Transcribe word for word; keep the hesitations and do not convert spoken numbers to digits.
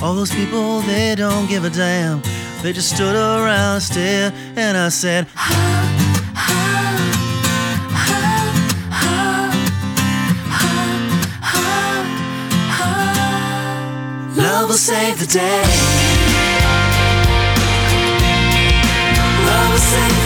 All those people, they don't give a damn. They just stood around and stared, and I said, love will save the day. Love will save the day.